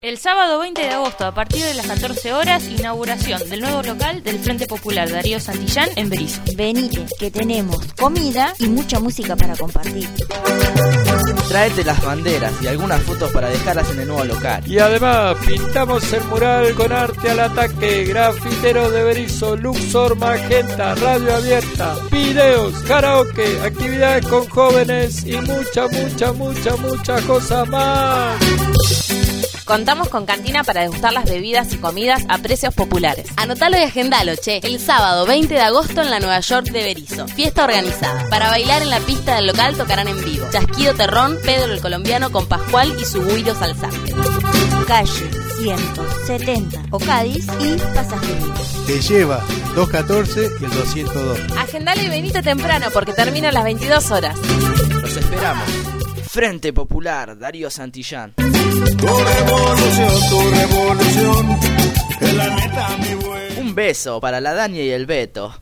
El sábado 20 de agosto, a partir de las 14 horas, inauguración del nuevo local del Frente Popular Darío Santillán en Berisso. Venite, que tenemos comida y mucha música para compartir. Tráete las banderas y algunas fotos para dejarlas en el nuevo local. Y además, pintamos el mural con arte al ataque, grafiteros de Berisso, Luxor, Magenta, radio abierta, videos, karaoke, actividades con jóvenes y mucha cosa más. Contamos con cantina para degustar las bebidas y comidas a precios populares. Anotalo y agendalo, che. El sábado 20 de agosto en la Nueva York de Berisso. Fiesta organizada. Para bailar en la pista del local tocarán en vivo Chasquido Terrón, Pedro el Colombiano con Pascual y su güiro salsante. Calle 170 o Cádiz y Pasajería. Te lleva 214 y el 202. Agendalo y venite temprano porque termina a las 22 horas. Los esperamos. Frente Popular Darío Santillán. Tu revolución, es la neta, mi güey. Un beso para la Dania y el Beto.